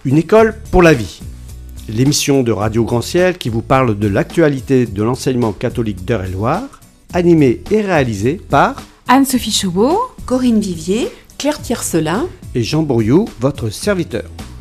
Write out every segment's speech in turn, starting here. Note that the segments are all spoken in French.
Une école pour la vie. L'émission de Radio Grand Ciel qui vous parle de l'actualité de l'enseignement catholique d'Eure-et-Loir, animée et réalisée par Anne-Sophie Chauveau, Corinne Vivier, Claire Tiercelin et Jean Bourriou, votre serviteur.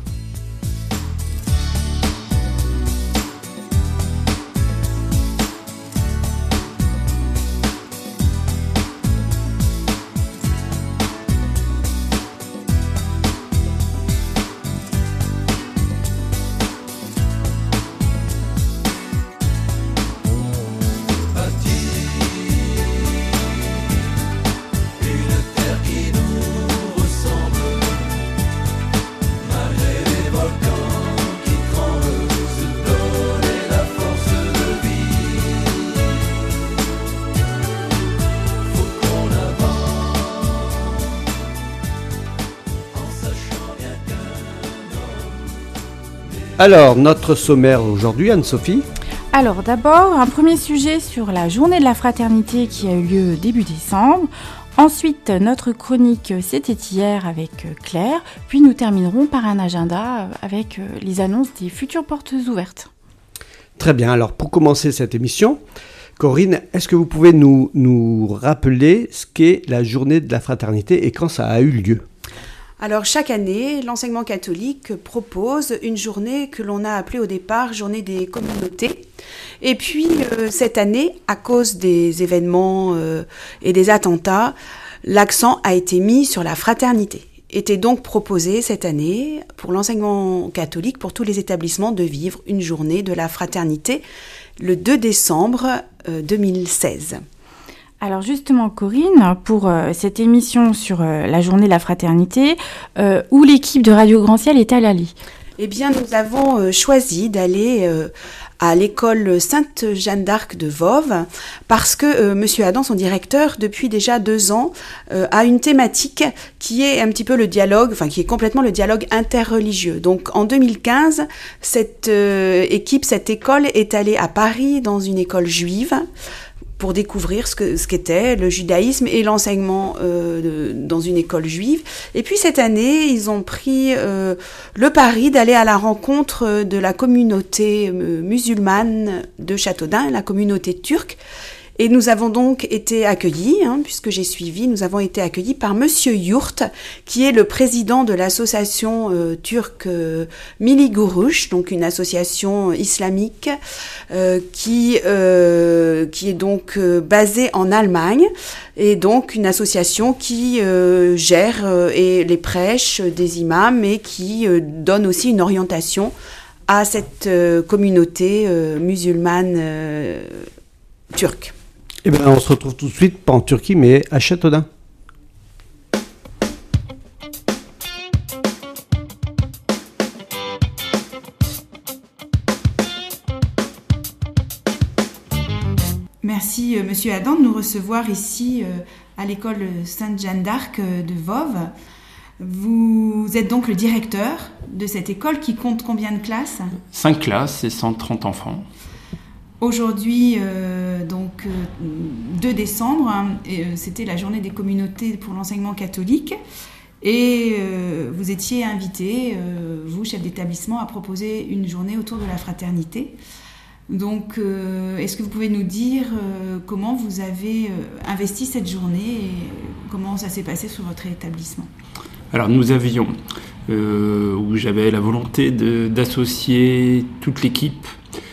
Alors, notre sommaire aujourd'hui, Anne-Sophie. Alors d'abord, un premier sujet sur la journée de la fraternité qui a eu lieu début décembre. Ensuite, notre chronique C'était hier avec Claire. Puis nous terminerons par un agenda avec les annonces des futures portes ouvertes. Très bien, alors pour commencer cette émission, Corinne, est-ce que vous pouvez nous rappeler ce qu'est la journée de la fraternité et quand ça a eu lieu ? Alors chaque année, l'enseignement catholique propose une journée que l'on a appelée au départ journée des communautés. Et puis cette année, à cause des événements et des attentats, l'accent a été mis sur la fraternité. Était donc proposé cette année pour l'enseignement catholique, pour tous les établissements, de vivre une journée de la fraternité le 2 décembre 2016. Alors justement Corinne, pour cette émission sur la journée de la fraternité, où l'équipe de Radio Grand Ciel est allée ? Eh bien nous avons choisi d'aller à l'école Sainte-Jeanne d'Arc de Voves parce que Monsieur Adam, son directeur, depuis déjà 2 ans, a une thématique qui est un petit peu le dialogue, enfin qui est complètement le dialogue interreligieux. Donc en 2015, cette école est allée à Paris dans une école juive pour découvrir ce qu'était le judaïsme et l'enseignement dans une école juive. Et puis cette année, ils ont pris le pari d'aller à la rencontre de la communauté musulmane de Châteaudun, la communauté turque. Et nous avons donc été accueillis, puisque j'ai suivi, nous avons été accueillis par Monsieur Yurt, qui est le président de l'association turque Milli Görüş, donc une association islamique qui est donc basée en Allemagne, et donc une association qui gère les prêches des imams et qui donne aussi une orientation à cette communauté musulmane turque. Eh bien, on se retrouve tout de suite, pas en Turquie, mais à Châteaudun. Merci, Monsieur Adam, de nous recevoir ici à l'école Sainte-Jeanne d'Arc de Voves. Vous êtes donc le directeur de cette école qui compte combien de classes ? 5 classes et 130 enfants. Aujourd'hui, 2 décembre, c'était la journée des communautés pour l'enseignement catholique et vous étiez invité, vous, chef d'établissement, à proposer une journée autour de la fraternité. Donc, est-ce que vous pouvez nous dire comment vous avez investi cette journée et comment ça s'est passé sur votre établissement ? Alors, nous avions, où j'avais la volonté d'associer toute l'équipe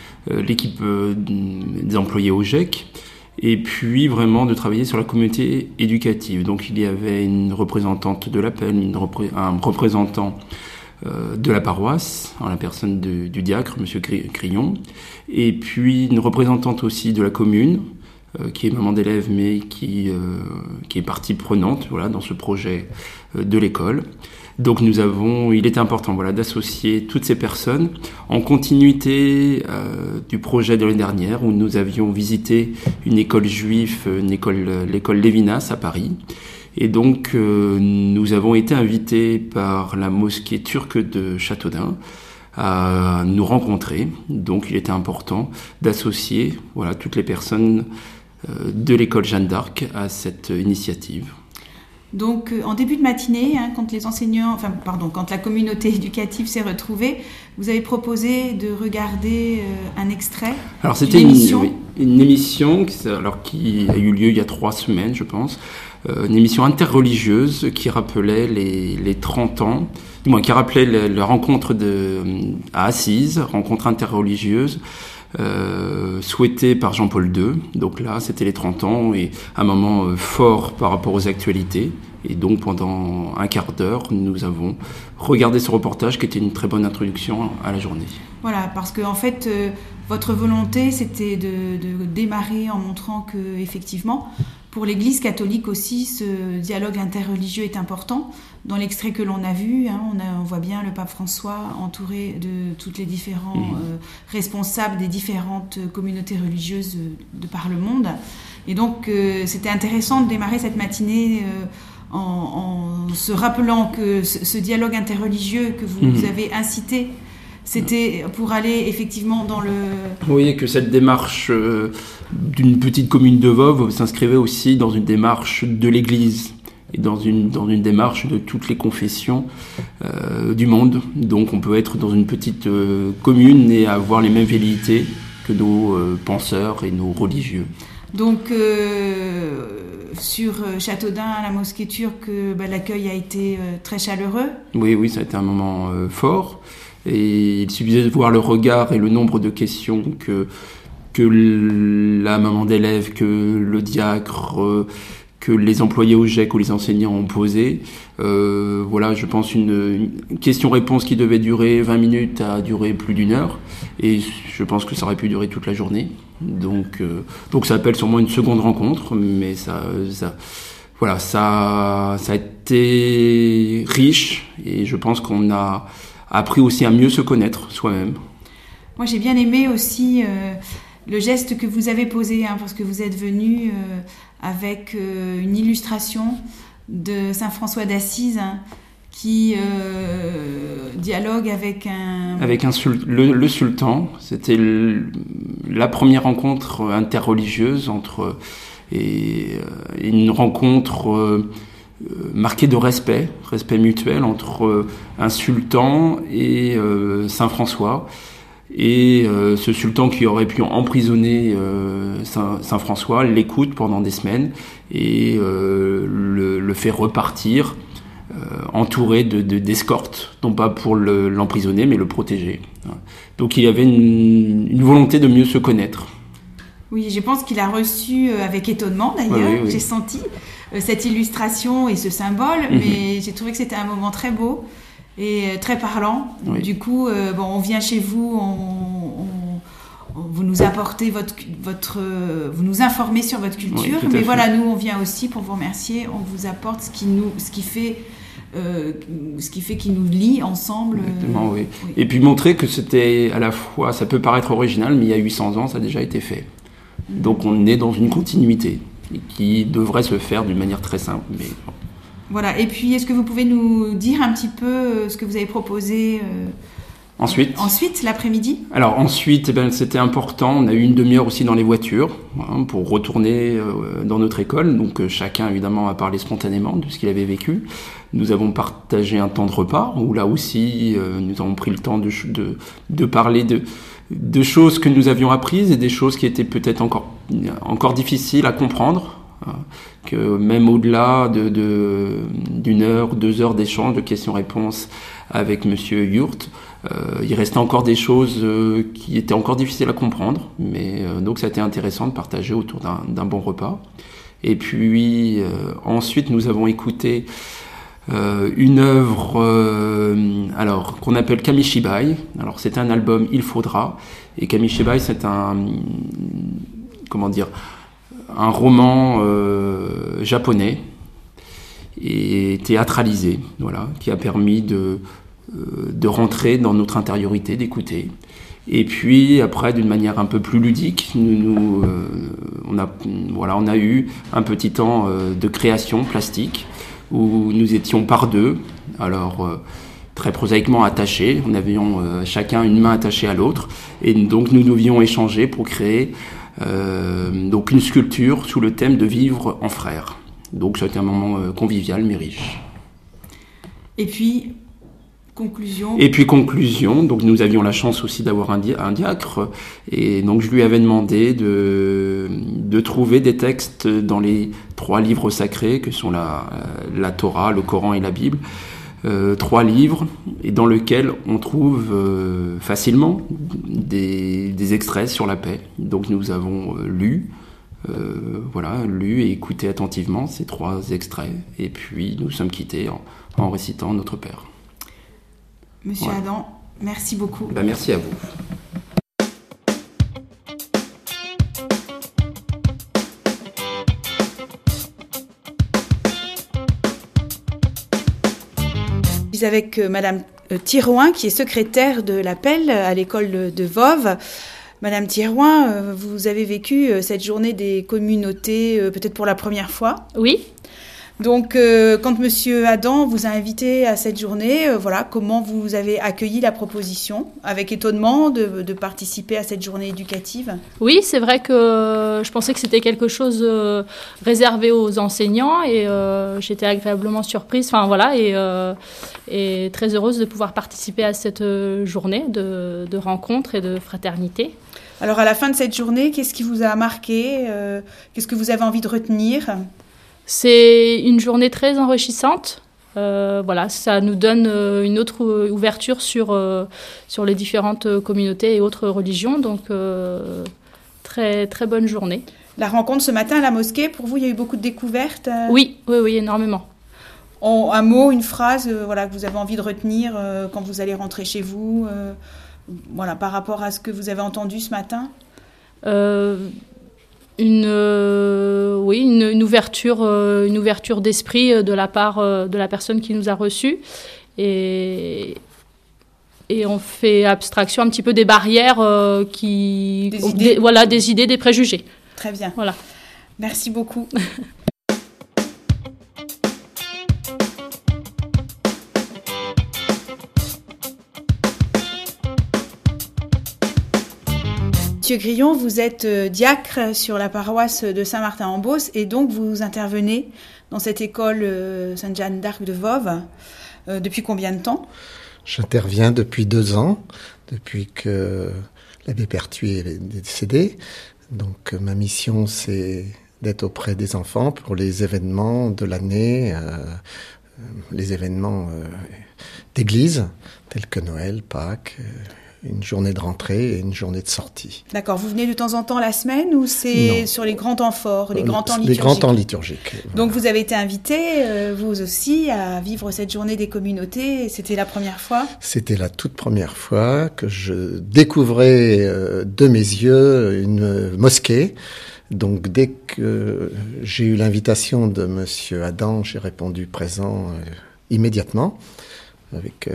des employés au GEC, et puis vraiment de travailler sur la communauté éducative. Donc il y avait une représentante de l'appel, un représentant de la paroisse, en la personne du diacre, M. Crillon, et puis une représentante aussi de la commune, qui est maman d'élève, mais qui est partie prenante dans ce projet de l'école. Donc il était important d'associer toutes ces personnes en continuité du projet de l'année dernière où nous avions visité une école juive, l'école Lévinas à Paris. Et donc nous avons été invités par la mosquée turque de Châteaudun à nous rencontrer. Donc il était important d'associer toutes les personnes de l'école Jeanne d'Arc à cette initiative. Donc, en début de matinée, quand quand la communauté éducative s'est retrouvée, vous avez proposé de regarder un extrait. Alors, c'était une émission qui a eu lieu il y a 3 semaines, je pense. Une émission interreligieuse qui rappelait les 30 ans, du moins qui rappelait la rencontre à Assise, rencontre interreligieuse, souhaitée par Jean-Paul II. Donc là, c'était les 30 ans et un moment fort par rapport aux actualités. Et donc, pendant un quart d'heure, nous avons regardé ce reportage qui était une très bonne introduction à la journée. Voilà, parce que en fait, votre volonté, c'était de démarrer en montrant que, effectivement, pour l'Église catholique aussi, ce dialogue interreligieux est important. Dans l'extrait que l'on a vu, on voit bien le pape François entouré de tous les différents responsables des différentes communautés religieuses de par le monde. Et donc, c'était intéressant de démarrer cette matinée en se rappelant que ce dialogue interreligieux que vous avez incité, c'était pour aller effectivement dans le... Vous voyez que cette démarche d'une petite commune de Voves s'inscrivait aussi dans une démarche de l'Église et dans une démarche de toutes les confessions du monde. Donc on peut être dans une petite commune et avoir les mêmes velléités que nos penseurs et nos religieux. Donc sur Châteaudun, à la mosquée turque, l'accueil a été très chaleureux. Oui, ça a été un moment fort. Et il suffisait de voir le regard et le nombre de questions que la maman d'élève, que le diacre, que les employés au GEC ou les enseignants ont posé. Je pense une question-réponse qui devait durer 20 minutes a duré plus d'1 heure. Et je pense que ça aurait pu durer toute la journée. Donc ça appelle sûrement une seconde rencontre, mais ça a été riche et je pense qu'on a appris aussi à mieux se connaître soi-même. Moi, j'ai bien aimé aussi le geste que vous avez posé, parce que vous êtes venu avec une illustration de Saint François d'Assise qui dialogue avec le sultan. C'était la première rencontre interreligieuse et une rencontre marquée de respect mutuel entre un sultan et Saint François. Et ce sultan qui aurait pu emprisonner Saint François l'écoute pendant des semaines et le fait repartir entouré d'escortes, non pas pour l'emprisonner mais le protéger. Donc il y avait une volonté de mieux se connaître. Oui, je pense qu'il a reçu avec étonnement d'ailleurs, oui. J'ai senti cette illustration et ce symbole, mais j'ai trouvé que c'était un moment très beau et très parlant. Oui. Du coup, on vient chez vous, vous nous apportez vous nous informez sur votre culture, oui, mais voilà, nous on vient aussi pour vous remercier, on vous apporte ce qui fait qu'il nous lie ensemble. Exactement, oui. Et puis montrer que c'était à la fois, ça peut paraître original, mais il y a 800 ans, ça a déjà été fait. Donc on est dans une continuité qui devrait se faire d'une manière très simple. Mais bon. Voilà, et puis est-ce que vous pouvez nous dire un petit peu ce que vous avez proposé Ensuite, l'après-midi ? Alors ensuite, c'était important, on a eu une demi-heure aussi dans les voitures pour retourner dans notre école. Donc chacun évidemment a parlé spontanément de ce qu'il avait vécu. Nous avons partagé un temps de repas où là aussi nous avons pris le temps de parler de choses que nous avions apprises et des choses qui étaient peut-être encore difficiles à comprendre. Que même au-delà d'une heure, 2 heures d'échange, de questions-réponses avec Monsieur Yurt, il restait encore des choses qui étaient encore difficiles à comprendre, mais donc ça a été intéressant de partager autour d'un bon repas. Et puis ensuite nous avons écouté une œuvre qu'on appelle Kamishibai. Alors c'est un album Il Faudra, et Kamishibai c'est un roman japonais et théâtralisé, qui a permis de rentrer dans notre intériorité, d'écouter. Et puis après, d'une manière un peu plus ludique, on a eu un petit temps de création plastique où nous étions par deux. Alors très prosaïquement attachés, nous avions chacun une main attachée à l'autre, et donc nous devions échanger pour créer donc une sculpture sous le thème de vivre en frères. Donc ça a été un moment convivial mais riche. Et puis, conclusion. Donc nous avions la chance aussi d'avoir un diacre, et donc je lui avais demandé de trouver des textes dans les 3 livres sacrés que sont la Torah, le Coran et la Bible. 3 livres et dans lesquels on trouve facilement des extraits sur la paix. Donc nous avons lu et écouté attentivement ces 3 extraits, et puis nous sommes quittés en récitant Notre Père. Monsieur Adam, merci beaucoup. Merci à vous. Je suis avec Madame Thirouin, qui est secrétaire de l'appel à l'école de Voves. Madame Thirouin, vous avez vécu cette journée des communautés peut-être pour la première fois. Oui. Donc, quand Monsieur Adam vous a invité à cette journée, comment vous avez accueilli la proposition? Avec étonnement de participer à cette journée éducative? Oui, c'est vrai que je pensais que c'était quelque chose réservé aux enseignants, et j'étais agréablement surprise, et très heureuse de pouvoir participer à cette journée de rencontre et de fraternité. Alors, à la fin de cette journée, qu'est-ce qui vous a marqué? Qu'est-ce que vous avez envie de retenir? C'est une journée très enrichissante. Ça nous donne une autre ouverture sur les différentes communautés et autres religions. Donc, très, très bonne journée. La rencontre ce matin à la mosquée, pour vous, il y a eu beaucoup de découvertes? Oui, énormément. Un mot, une phrase que vous avez envie de retenir quand vous allez rentrer chez vous, par rapport à ce que vous avez entendu ce matin? Une ouverture d'esprit de la part de la personne qui nous a reçus, et on fait abstraction un petit peu des barrières des idées, des préjugés. Très bien. Voilà. Merci beaucoup. Monsieur Grillon, vous êtes diacre sur la paroisse de Saint-Martin-en-Beauce, et donc vous intervenez dans cette école Sainte-Jeanne d'Arc de Voves. Depuis combien de temps? J'interviens depuis 2 ans, depuis que l'abbé Pertuis est décédé. Donc ma mission, c'est d'être auprès des enfants pour les événements de l'année, les événements d'église, tels que Noël, Pâques, une journée de rentrée et une journée de sortie. D'accord. Vous venez de temps en temps la semaine, ou c'est sur les grands temps forts, les grands temps liturgiques? Les grands temps liturgiques. Voilà. Donc vous avez été invité, vous aussi, à vivre cette journée des communautés. C'était la première fois? C'était la toute première fois que je découvrais de mes yeux une mosquée. Donc dès que j'ai eu l'invitation de Monsieur Adam, j'ai répondu présent immédiatement, avec...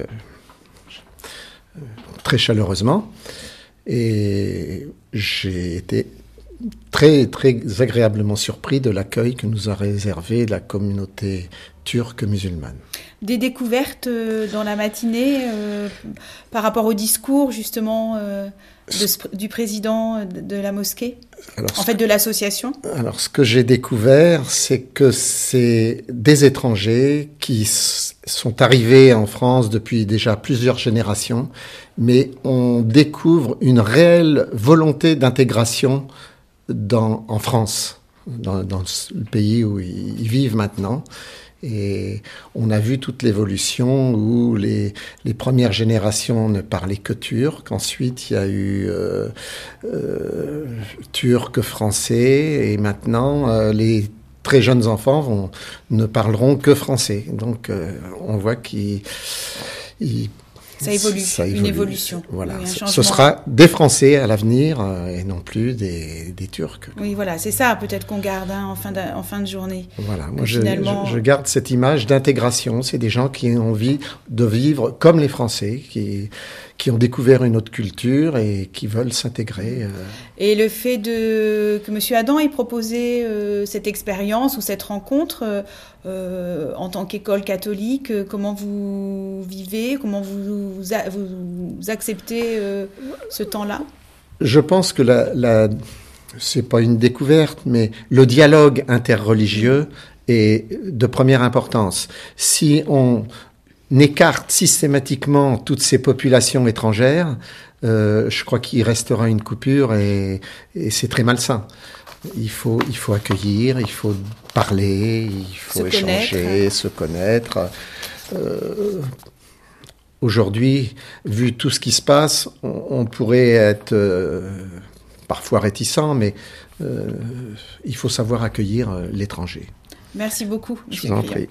très chaleureusement, et j'ai été très, très agréablement surpris de l'accueil que nous a réservé la communauté turque musulmane. Des découvertes dans la matinée par rapport au discours justement du président de la mosquée, de l'association? Alors, ce que j'ai découvert, c'est que c'est des étrangers qui sont arrivés en France depuis déjà plusieurs générations, mais on découvre une réelle volonté d'intégration en France, dans le pays où ils vivent maintenant. Et on a vu toute l'évolution où les premières générations ne parlaient que turc. Ensuite, il y a eu turc, français, et maintenant les très jeunes enfants ne parleront que français. Donc, on voit ça évolue, une évolution. Voilà. Oui, ce sera des Français à l'avenir et non plus des Turcs. Oui, voilà, c'est ça peut-être qu'on garde en fin de journée. Voilà, moi je garde cette image d'intégration. C'est des gens qui ont envie de vivre comme les Français, qui ont découvert une autre culture et qui veulent s'intégrer. Et le fait que M. Adam ait proposé cette expérience ou cette rencontre en tant qu'école catholique, comment vous vivez, comment vous acceptez ce temps-là? Je pense que c'est pas une découverte, mais le dialogue interreligieux est de première importance. Si on écarte systématiquement toutes ces populations étrangères, je crois qu'il restera une coupure et c'est très malsain. Il faut accueillir, il faut parler, il faut échanger, se connaître. Aujourd'hui, vu tout ce qui se passe, on pourrait être parfois réticent, mais il faut savoir accueillir l'étranger. Merci beaucoup. Je vous en prie.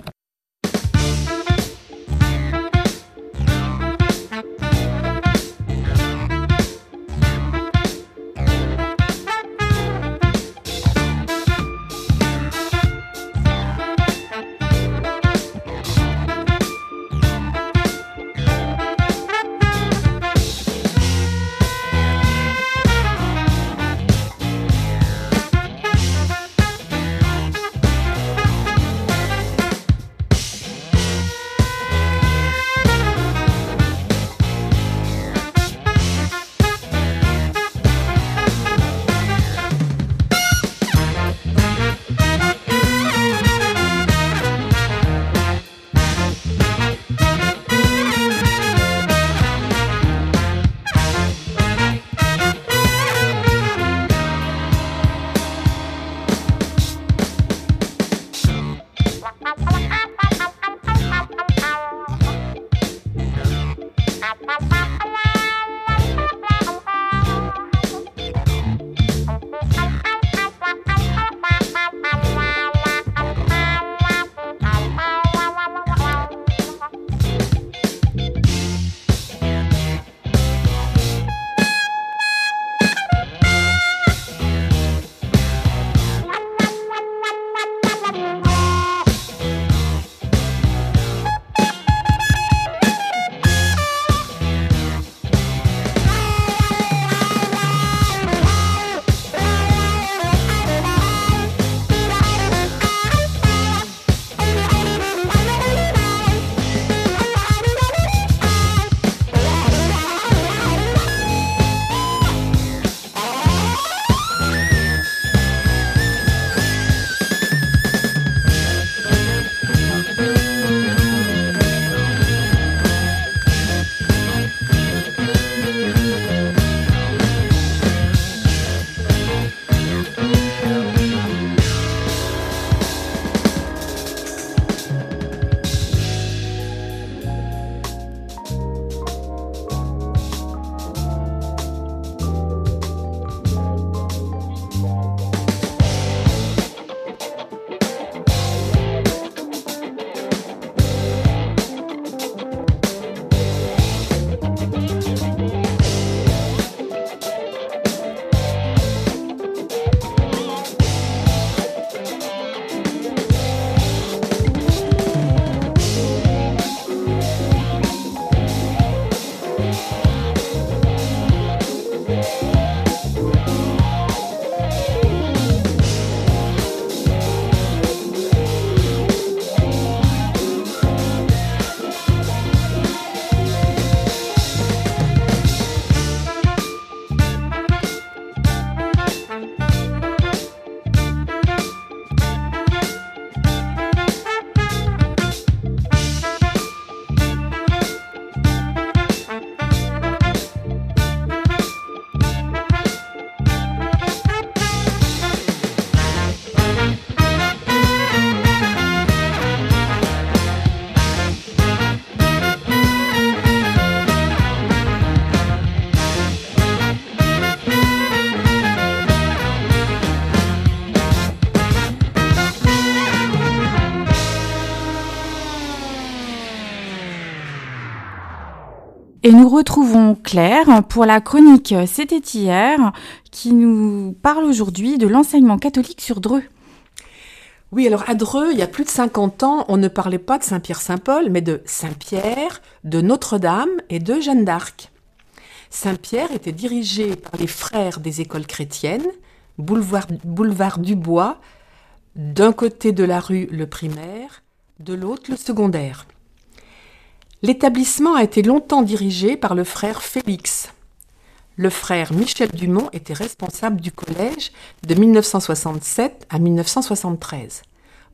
Et nous retrouvons Claire pour la chronique C'était hier, qui nous parle aujourd'hui de l'enseignement catholique sur Dreux. Oui, alors à Dreux, il y a plus de 50 ans, on ne parlait pas de Saint-Pierre-Saint-Paul, mais de Saint-Pierre, de Notre-Dame et de Jeanne d'Arc. Saint-Pierre était dirigé par les frères des écoles chrétiennes, boulevard Dubois, d'un côté de la rue le primaire, de l'autre le secondaire. L'établissement a été longtemps dirigé par le frère Félix. Le frère Michel Dumont était responsable du collège de 1967 à 1973.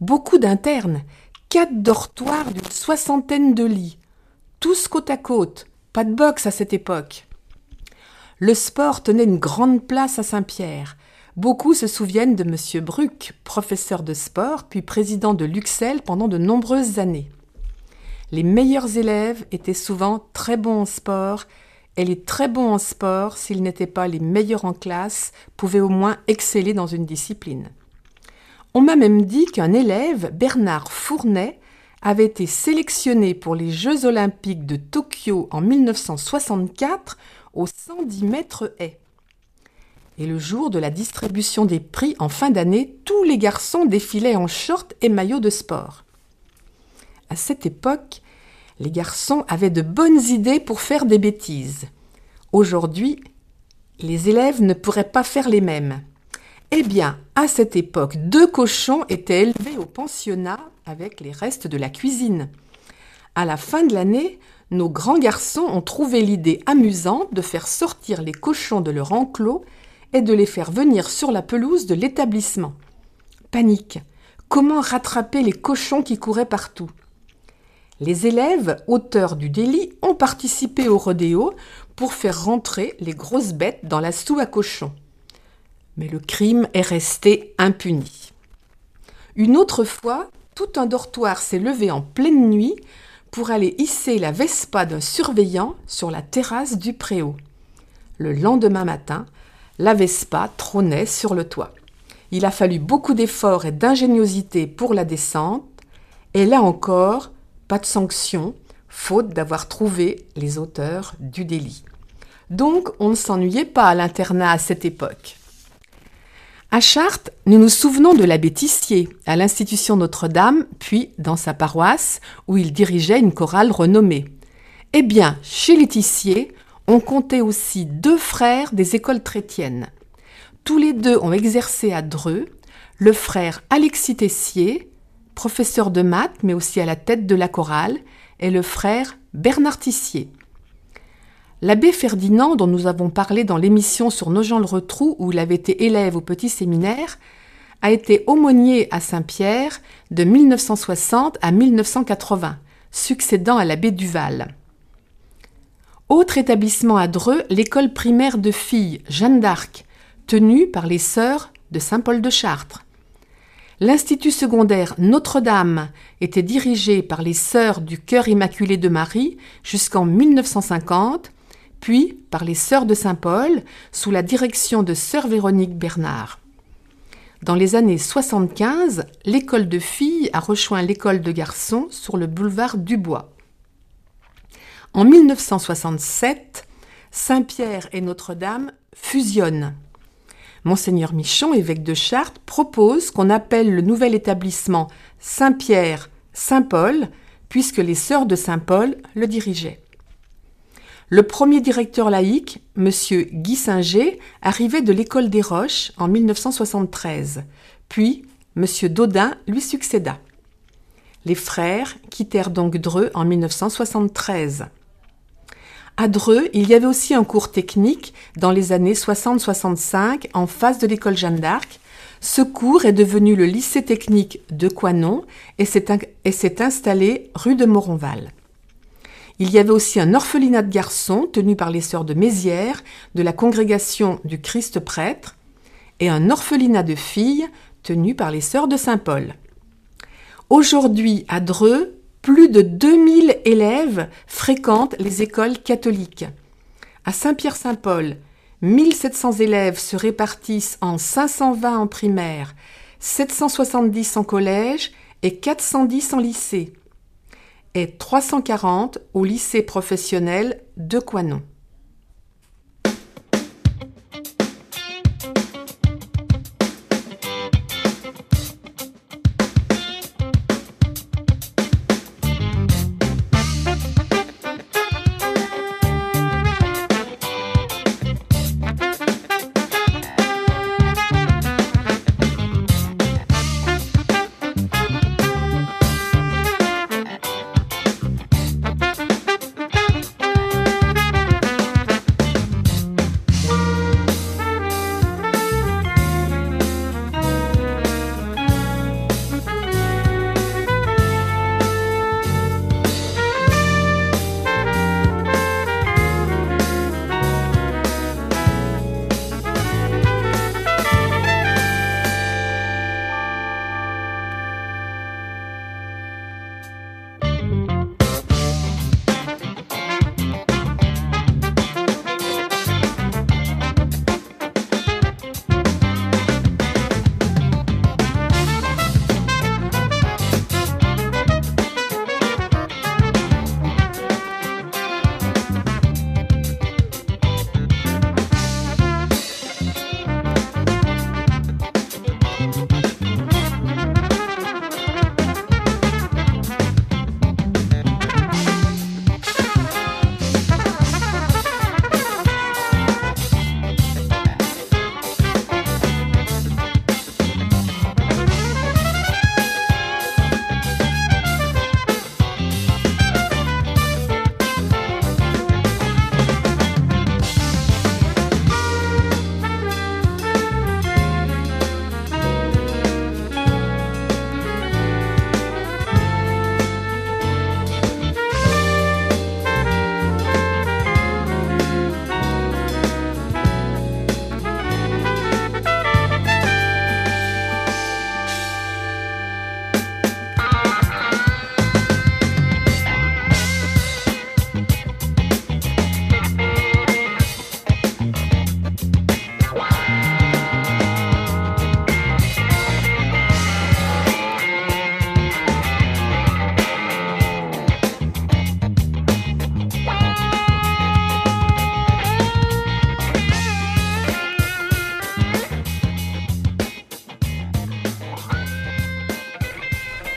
beaucoup d'internes, 4 dortoirs d'une 60aine de lits, tous côte à côte, pas de boxe à cette époque. Le sport tenait une grande place à Saint-Pierre. Beaucoup se souviennent de M. Bruck, professeur de sport, puis président de l'UXEL pendant de nombreuses années. Les meilleurs élèves étaient souvent très bons en sport, et les très bons en sport, s'ils n'étaient pas les meilleurs en classe, pouvaient au moins exceller dans une discipline. On m'a même dit qu'un élève, Bernard Fournet, avait été sélectionné pour les Jeux olympiques de Tokyo en 1964 au 110 mètres haies. Et le jour de la distribution des prix en fin d'année, tous les garçons défilaient en short et maillot de sport. À cette époque, les garçons avaient de bonnes idées pour faire des bêtises. Aujourd'hui, les élèves ne pourraient pas faire les mêmes. Eh bien, à cette époque, 2 cochons étaient élevés au pensionnat avec les restes de la cuisine. À la fin de l'année, nos grands garçons ont trouvé l'idée amusante de faire sortir les cochons de leur enclos et de les faire venir sur la pelouse de l'établissement. Panique! Comment rattraper les cochons qui couraient partout? Les élèves, auteurs du délit, ont participé au rodéo pour faire rentrer les grosses bêtes dans la soue à cochons. Mais le crime est resté impuni. Une autre fois, tout un dortoir s'est levé en pleine nuit pour aller hisser la Vespa d'un surveillant sur la terrasse du préau. Le lendemain matin, la Vespa trônait sur le toit. Il a fallu beaucoup d'efforts et d'ingéniosité pour la descente, et là encore, pas de sanction, faute d'avoir trouvé les auteurs du délit. Donc, on ne s'ennuyait pas à l'internat à cette époque. À Chartres, nous nous souvenons de l'abbé Tissier, à l'Institution Notre-Dame, puis dans sa paroisse, où il dirigeait une chorale renommée. Eh bien, chez les Tissier, on comptait aussi 2 frères des écoles chrétiennes. Tous les 2 ont exercé à Dreux, le frère Alexis Tessier, professeur de maths, mais aussi à la tête de la chorale, et le frère Bernard Tissier. L'abbé Ferdinand, dont nous avons parlé dans l'émission sur Nogent-le-Rotrou, où il avait été élève au petit séminaire, a été aumônier à Saint-Pierre de 1960 à 1980, succédant à l'abbé Duval. Autre établissement à Dreux, l'école primaire de filles Jeanne d'Arc, tenue par les sœurs de Saint-Paul de Chartres. L'Institut secondaire Notre-Dame était dirigé par les sœurs du Cœur Immaculé de Marie jusqu'en 1950, puis par les sœurs de Saint-Paul sous la direction de sœur Véronique Bernard. Dans les années 75, l'école de filles a rejoint l'école de garçons sur le boulevard Dubois. En 1967, Saint-Pierre et Notre-Dame fusionnent. Monseigneur Michon, évêque de Chartres, propose qu'on appelle le nouvel établissement Saint-Pierre-Saint-Paul, puisque les sœurs de Saint-Paul le dirigeaient. Le premier directeur laïque, M. Guy Singer, arrivait de l'école des Roches en 1973, puis M. Daudin lui succéda. Les frères quittèrent donc Dreux en 1973. À Dreux, il y avait aussi un cours technique dans les années 60-65 en face de l'école Jeanne d'Arc. Ce cours est devenu le lycée technique de Coinnon et s'est installé rue de Moronval. Il y avait aussi un orphelinat de garçons tenu par les sœurs de Mézières de la congrégation du Christ prêtre et un orphelinat de filles tenu par les sœurs de Saint-Paul. Aujourd'hui, à Dreux, plus de 2000 élèves fréquentent les écoles catholiques. À Saint-Pierre-Saint-Paul, 1700 élèves se répartissent en 520 en primaire, 770 en collège et 410 en lycée, et 340 au lycée professionnel de Coinnon.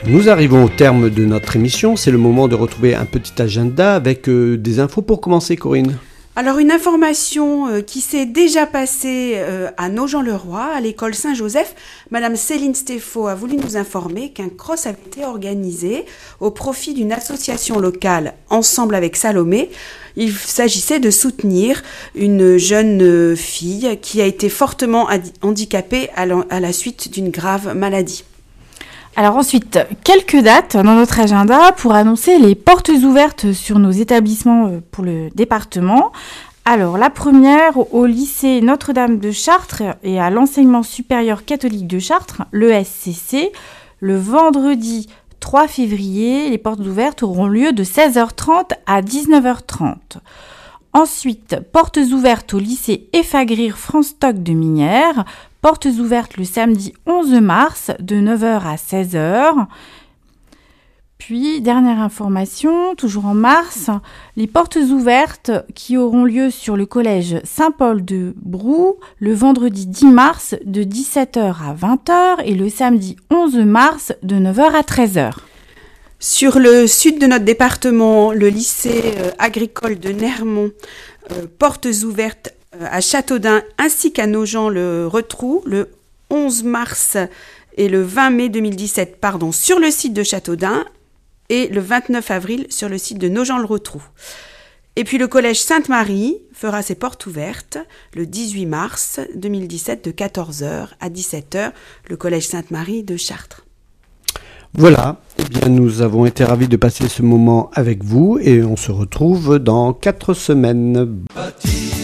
Nous arrivons au terme de notre émission. C'est le moment de retrouver un petit agenda avec des infos pour commencer, Corinne. Alors, une information qui s'est déjà passée à Nogent-le-Roi, à l'école Saint-Joseph. Madame Céline Stéphaux a voulu nous informer qu'un cross avait été organisé au profit d'une association locale, Ensemble avec Salomé. Il s'agissait de soutenir une jeune fille qui a été fortement handicapée à la suite d'une grave maladie. Alors ensuite, quelques dates dans notre agenda pour annoncer les portes ouvertes sur nos établissements pour le département. Alors la première au lycée Notre-Dame de Chartres et à l'enseignement supérieur catholique de Chartres, l'ESCC, le vendredi 3 février, les portes ouvertes auront lieu de 16h30 à 19h30. Ensuite, portes ouvertes au lycée Efagrir France Stock de Minières, portes ouvertes le samedi 11 mars de 9h à 16h. Puis, dernière information, toujours en mars, les portes ouvertes qui auront lieu sur le collège Saint-Paul de Brou le vendredi 10 mars de 17h à 20h et le samedi 11 mars de 9h à 13h. Sur le sud de notre département, le lycée agricole de Nermont, portes ouvertes à Châteaudun ainsi qu'à Nogent-le-Rotrou le 11 mars et le 20 mai 2017 sur le site de Châteaudun et le 29 avril sur le site de Nogent-le-Rotrou. Et puis le collège Sainte-Marie fera ses portes ouvertes le 18 mars 2017 de 14h à 17h, le collège Sainte-Marie de Chartres. Voilà, eh bien, nous avons été ravis de passer ce moment avec vous et on se retrouve dans 4 semaines.